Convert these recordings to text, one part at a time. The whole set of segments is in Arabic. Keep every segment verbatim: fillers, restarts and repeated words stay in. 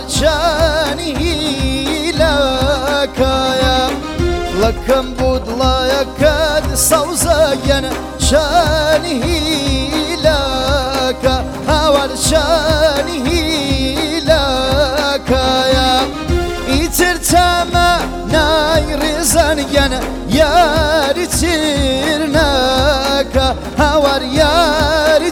هاورچانی هیلکایا لکم بود لایکد سوزاین شانی هیلکا هاورچانی هیلکایا ایتر تما نایرزان ین یاری تیرناکا هاور یاری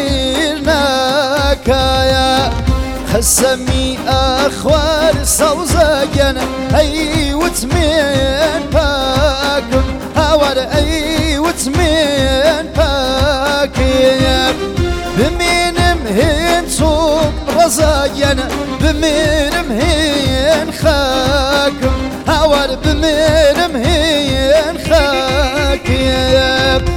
تیرناکایا خسمی اخوار سوزاین ای وتمن پاکم هاور ای وتمن پاکیم بمینم هن توم رزاین بمینم هن خاکم هاور بمینم هن خاکیم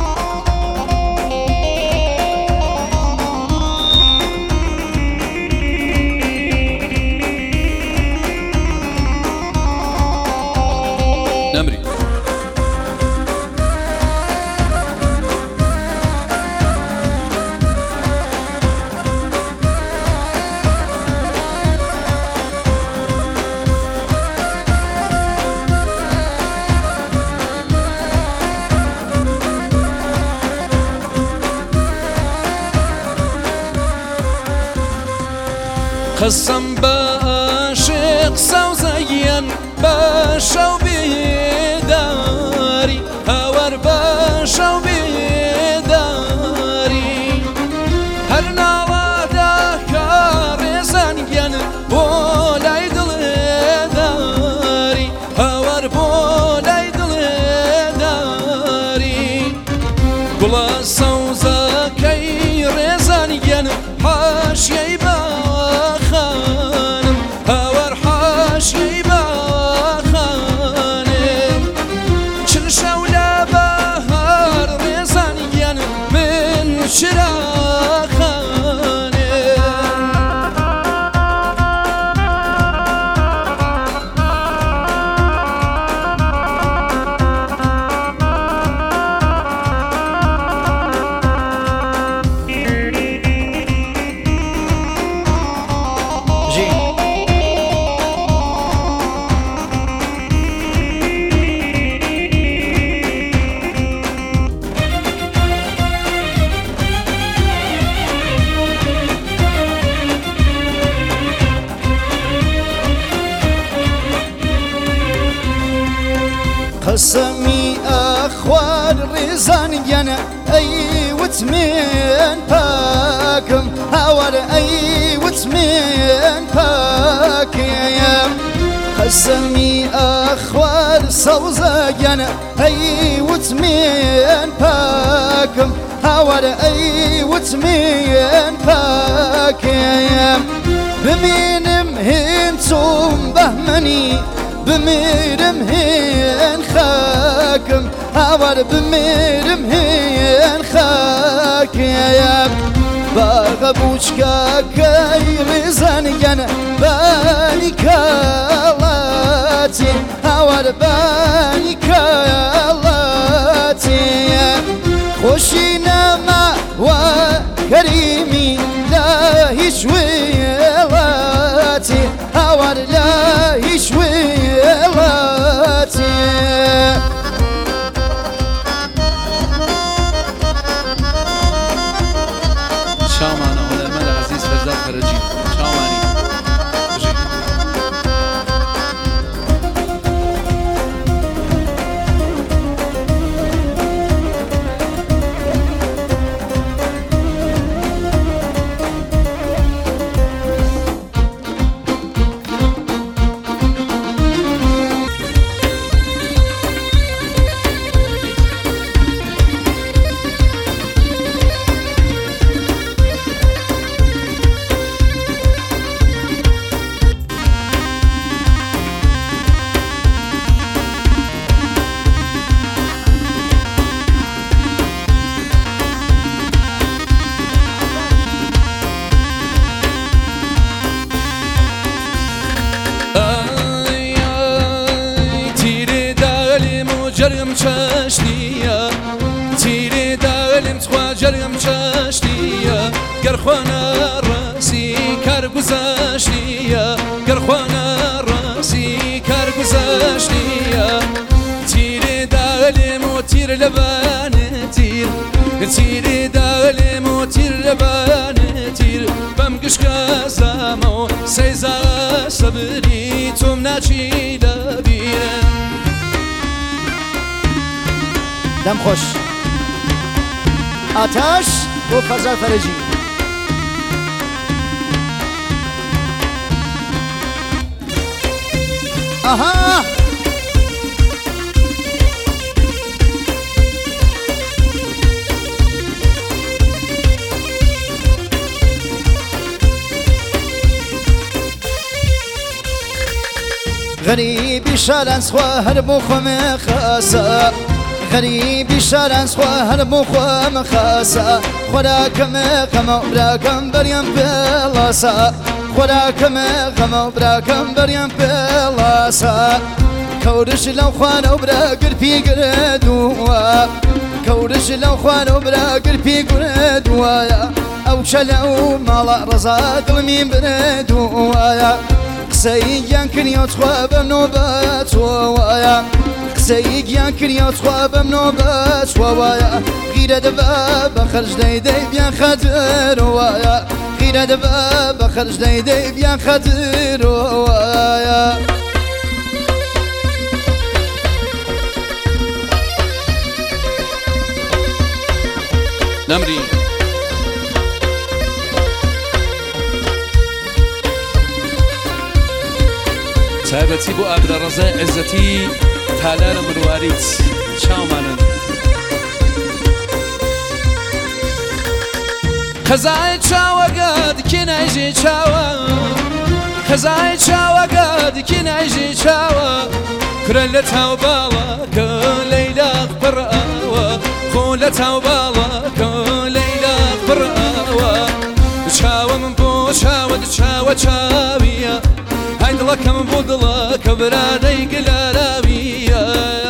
قسم بعاشق سوزاین باشو بیداری هاور باشو بیداری هر نوادا کارزان ین بولای دل داری هاور بولای دل داری گلا سوزا کی رزان ین حاشیه با قسمی اخوار رزان ین ای وتمن پاکم هاور ای وتمن پاکیم قسمی اخوار سوزاین ای وتمن پاکم هاور ای وتمن پاکیم بمینم هنتم بهمنی بميرم هين خاكم هاور بميرم هين خاكيم باغبوشكا كاي رزان ين باني كالاتي هاور باني كالاتي خوشينا ما وكريمي لا يشويلاتي هاور لا يشوي شامانا علماء العزيز فرزاد فرجي شاماني جرم چشتیه تیری دلم تخوا جرم چشتیه گر خوانا ڕاستی کارگوزاشتیە گەرخواانە ڕاستی کارگوزاشتیە تیرێ داڵێم و تیر لەبانە تیر تیرێ داڵێم و تیر لەبانە تیر بەم گشکە زامەوە سەیزا سەبری تۆم ناچی لەبیرە دەم خۆش ئاتاش بۆ فەرزاد فەرەجی ئەها غريبي شارن سخوا هربو خم خاصة غريبي شارن سخوا هربو خم خاصة خوراكم غم وبراكم بريم بلاسا خوراكم غم وبراكم بريم بلاسا كورش لو خوان وبرا قربي قردوا كورش لو خوان وبرا قربي قردوا او شلو مالا رزاق المين بردوا قسەیەکیان کردیەوە تخوا بەم نۆبەت وایە قسەیەکیان کردیەوە تخوا بەم نۆبەت وایە غیرە دەبە بە خەرج دەیدەی بیان خەتر وایە غیرە دەبە بە خەرج دەیدەی بیان خەتر وایە نەمری تایبەتی بۆ ئابرە ڕەزای عیزەتی تالارە مرواریت چاومانن خەزای چاوەگە دکێ نایژێ چاوە خەزای چاوەگە دکێ نایژێ چاوە کرە لە تاو باڵەکە لەیلاق پڕئاوە خۆ لە تاو باڵەکە لەیلاق پڕئاوە چاوە من بۆ چاوە چاوە چاویە هاي دڵەکەم بۆ دڵەکە برادەی گەلاراویە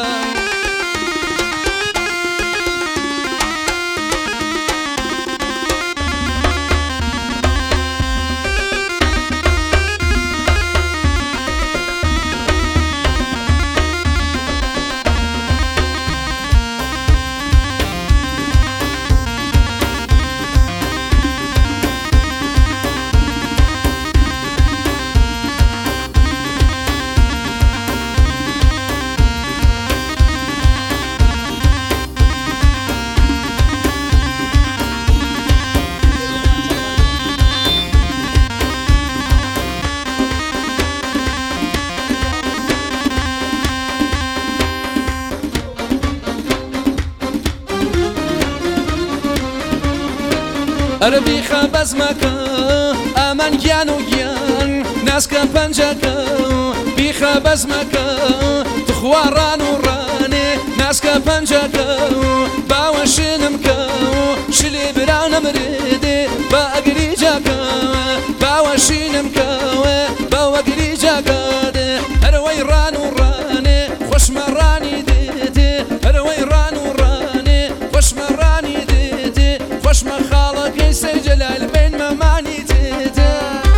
ئەرەبی خەبەزمەکە ئامان گیان و گیان ناسکە پەنجەکە بیخە بەزمەکە تخوا ڕان و ڕانێ ناسکە پەنجەکە باوە شنم کە شلێ برا نەمرێدێ بە ئەگری جاکە باوە شینم کەوێ باوە گری جاکەدێ هەرەوەی ڕان و ڕانێ خۆشمە ڕانی دێتێ هەرەوەی ڕان و ڕانێ خۆشمە ڕانی دێتێ خۆشمە خاڵەکەی سەی جەلال بین مەمانی تێتە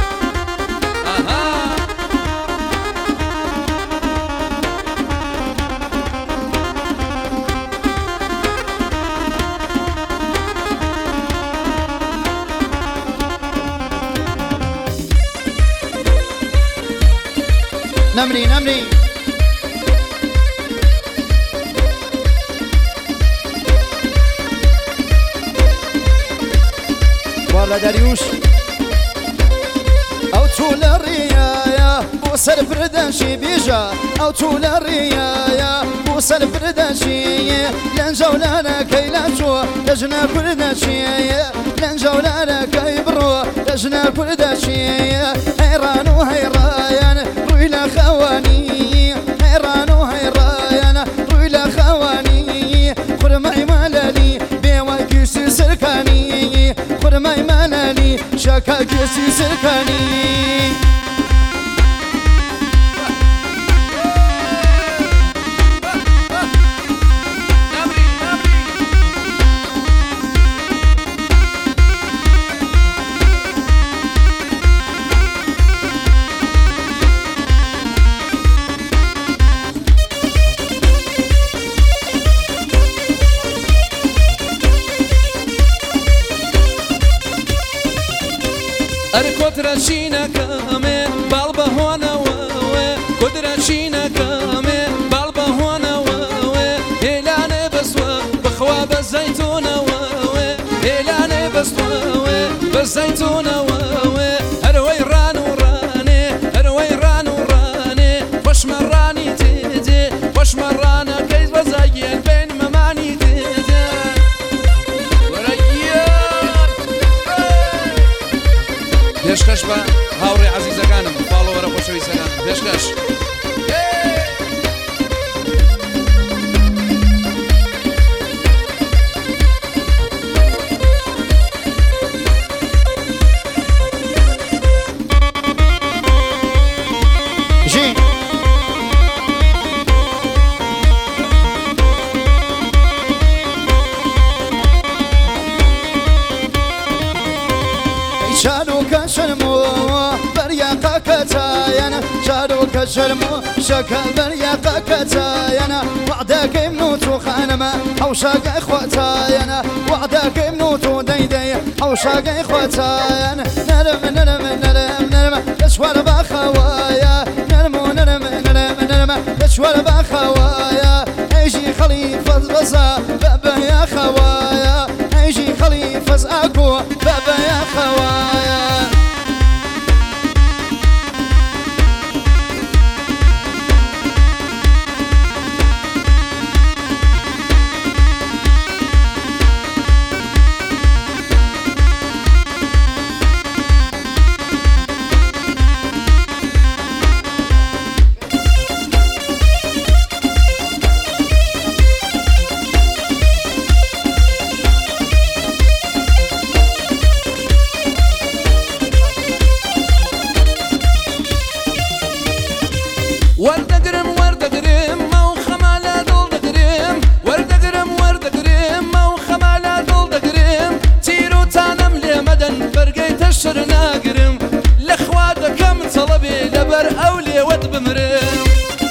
نمري نمري والله داريوش او طول الريايا بوسر فرداشي بيجا او طول الريايا بوسر فرداشي لنجولانا كي لاتشو لجنا فرداشي لنجولانا كي برو لجنا فرداشي حيران وحيران رويلا خواني حيران وحيران رويلا خواني خرمي مالالي بيواكي سركاني خرمي مالالي شاكاكي سركاني قدرة شينا كامل بالبا هونا ووي قدرة شينا كامل بالبا هونا ووي إلاني بسوا بخوا بالزيتونة ووي إلاني بسوا بالزيتونة ووي هروي رانو راني هروي رانو راني خوش مراني تيدي خوش مرانا كيس بزاين بين مماني تيدي بێشکەش بە هاوڕێ عەزیزەکانم فاڵۆوەرە خۆشەویستەکانم بێشکەش شاروك شرمو برياقا كتاينا شاروك شرمو شكا برياقا كتاينا وعدك منوتو خانما حوشاق اخواتاينا وعدك منوتو ديدي حوشاق اخواتاينا نرم نرم نرم نرم تشوار بخوايا نرمو نرم نرم نرم تشوار بخوايا ايجي خليفة غزا بابا يا خوايا ايجي خليفة اكو بابا يا خوايا وردقرم وردقرم مو خمالة دول دقرم وردقرم وردقرم مو خمالة دول دقرم تيرو تانم لمدن برقي تشر ناقرم لخواتكم طلبي لبر أولي ود بمرم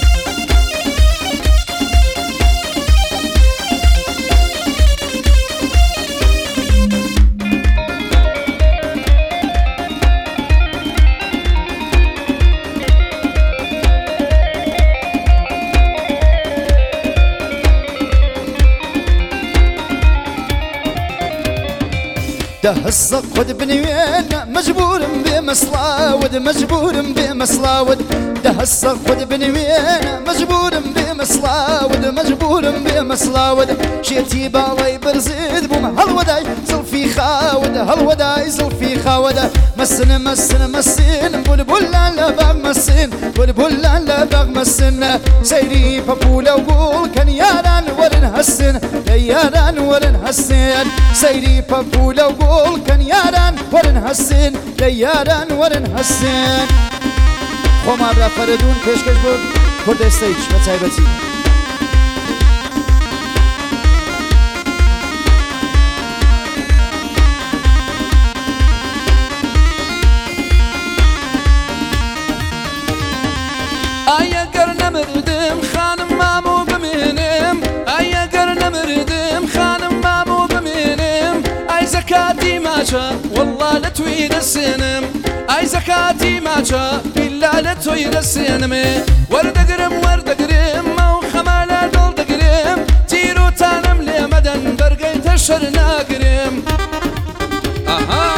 ده الصقود بنوين مجبور بمصلاود مجبور بمصلاود ده الصقود بنوين مجبور بمصلاود مجبور بمصلاود شيرتي بالاي برزيد بوم هالوداي زلفي خاود هالوداي زلفي خاود مسن مسن مسن بلبل لا باغ مسن بلبل لا باغ مسن سيري بابولا وقول كان ياران ورن هسن ياران ورن هسن سيري بابولا وقول كان ياران ورن هسن ياران ورن هسن خما برا فردون كشكش بود كرد استيج بتايبتي ايا قرن مردم خانم مامو بمنم ايا قرن مردم خانم مامو بمنم اي زكاتي ماشا والله لتويد السنم اي زكاتي ماشا بالله لتويد السنم ورد قرم ورد قرم مو خمالة دول دقرم تيرو تانم لمدن برقي تشر ناقرم اها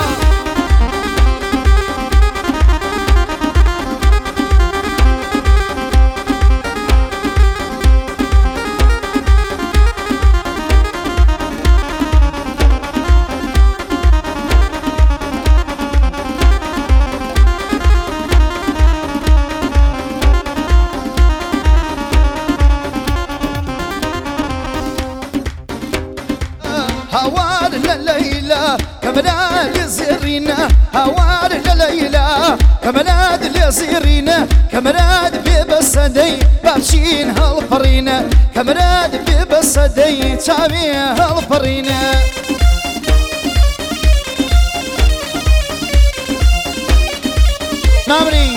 هوار لليلى كمناد لزيرينا هوار لليلى كمناد لزيرينا كمناد ببصدي بابشين هالفرينا كمناد ببصدي تابي هالفرينا مامري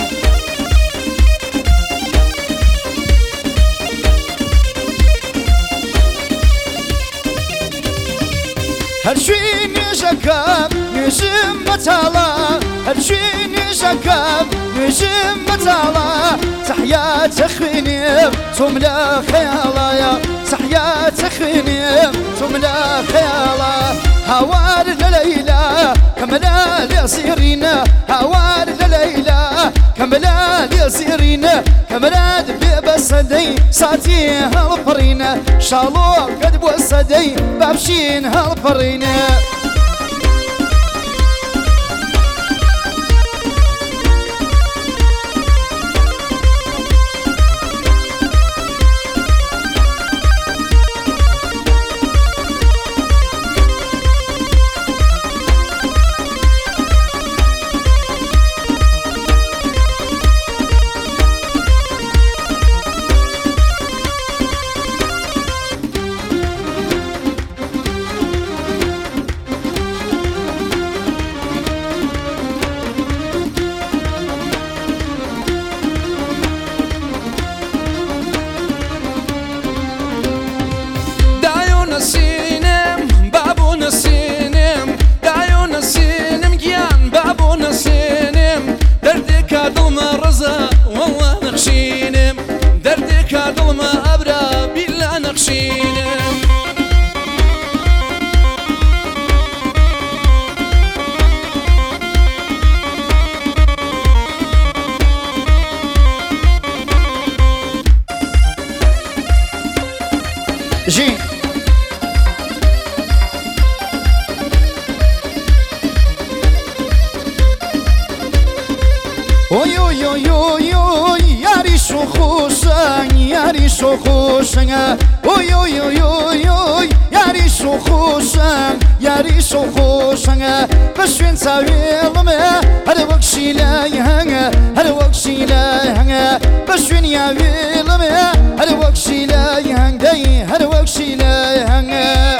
هرشوين يشكام يشم بتالا هرجيني شكاب نجم متالا تحيات خويني تملا خيالا يا تحيات خويني تملا خيالا هوار لليلى كملا ليصيرين هوار لليلى كملا ليصيرين كمراد ببسدي ساتي هالفرين شالو قد بوسدي بابشين هالفرين جي اوي اوي اوي اوي اوي ياري شو خوشن ياري شو خوشن اوي اوي اوي اوي اوي ياري شو خوشن ياري شو خوشن بشوين تاويلم هر وقشي لا يهنگ هر وقشي لا يهنگ بشوين ياويلم هر وقشي لا يهنگ داي هر وقشي لا يهنگ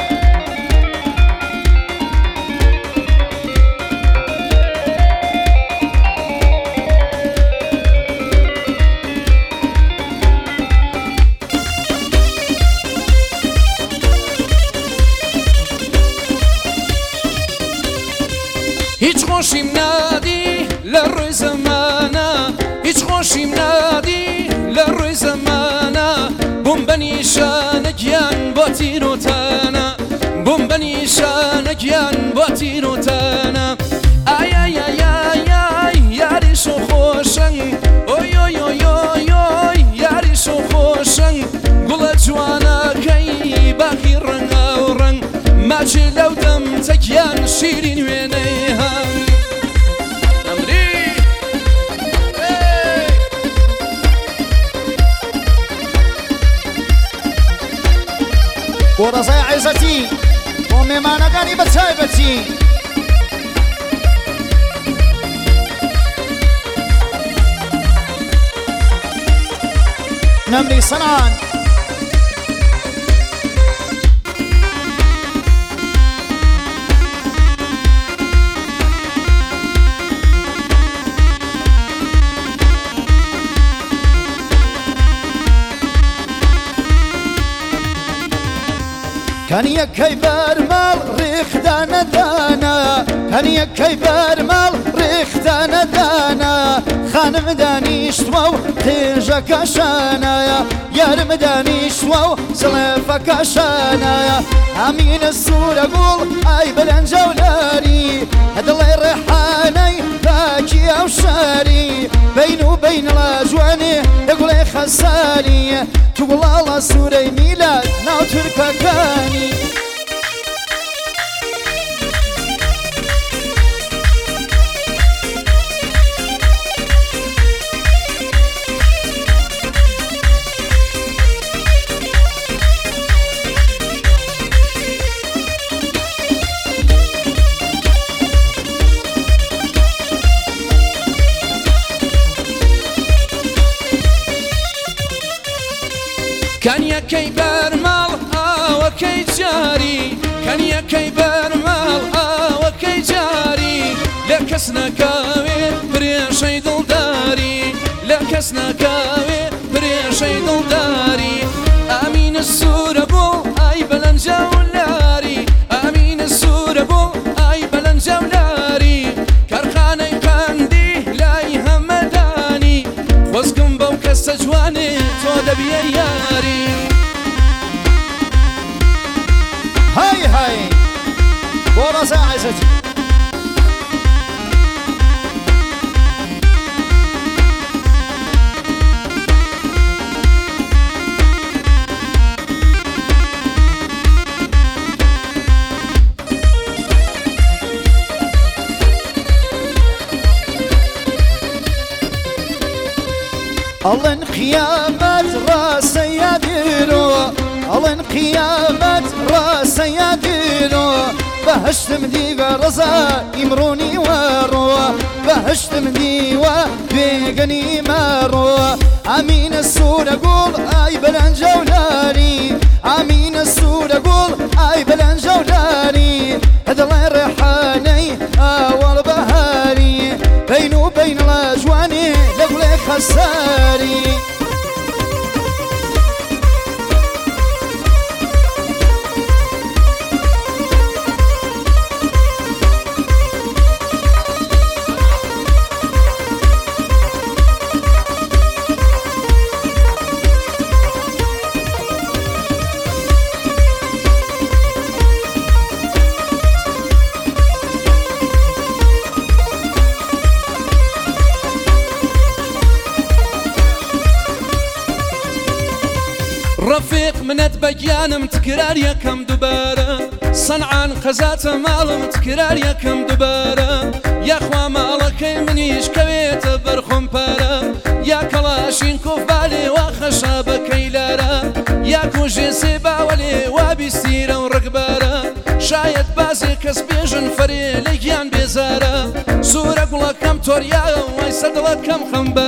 هیچ خوشیم نادی لروی زمانه هیچ خوشیم نادی لروی زمانه بوم بنیشان گیان با تیرو تانا بوم بنیشان گیان با تیرو تانا آی آی آی آی آی یاری شو خوشن اوی اوی اوی اوی اوی یاری شو خوشن گل جوانا کی باقی رنگ و رنگ ماچی لو دم تکیان شیرین وینه ورزاي عزتي ومي ما نقاني بتايبتي نملي صنعان كان يكي برمال ريخ دانا دانا كان يكي برمال ريخ دانا دانا خانم دانيش واو تيجا كاشانا يا رمدانيش واو سلفا كاشانا امين السورة قول اي بلنجا ولاري هاد الله يريحاني باكي او شاري بينه وبين الاجواني يقول اي خساري تقول الله سورة ميلاد ناو تركا كاني كان يكي برمال آه وكي جاري كان يكي برمال آه وكي جاري لكسنا كاوي بريشي دلداري لكسنا كاوي بريشي دلداري امين السورة بو اي بلن جولاري امين السورة بو اي بلن جولاري كرخاني وەزگم بەو کەسە جوانێ تۆ دەبیە یاری هاي هاي بۆ ڕەزا عەیزەتی ئەڵێن قیامەت ڕاستە یادیرۆ ئەڵێن قیامەت ڕاستە یادیرۆ بەهشتم دیوە ڕەزا ئیمڕۆنی وەڕۆ بەهشتم دیوە بێگەنی مەڕۆ ئامینە سوورە گوڵ ئای بەلەنجە و لاری ئامینە سوورە گوڵ ئای بەلەنجە و لاری هەدەڵێ ڕێحانەی ئاوەڵ بەهاری بین و بینڵە جوانێ لە گوڵێ خەساری ڕەفیق منەت بەگیانم تکرار یەکەم دووبارە سەنعان قەزاتە ماڵم تکرار یەکەم دووبارە یاخوا ماڵەکەی منیش کەوێتە بەرخۆم پارە یا کەڵاشین کۆفبالێ وا خەشابەکەی لارە یا کۆژێسێ باوەلێ وا بیستیرە و ڕگبارە شاید بازێ کەس بێژن فەرێ لە گیان بێزارە سوورە گوڵەکەم تۆریاە وای سەدڵەکەم خەمبە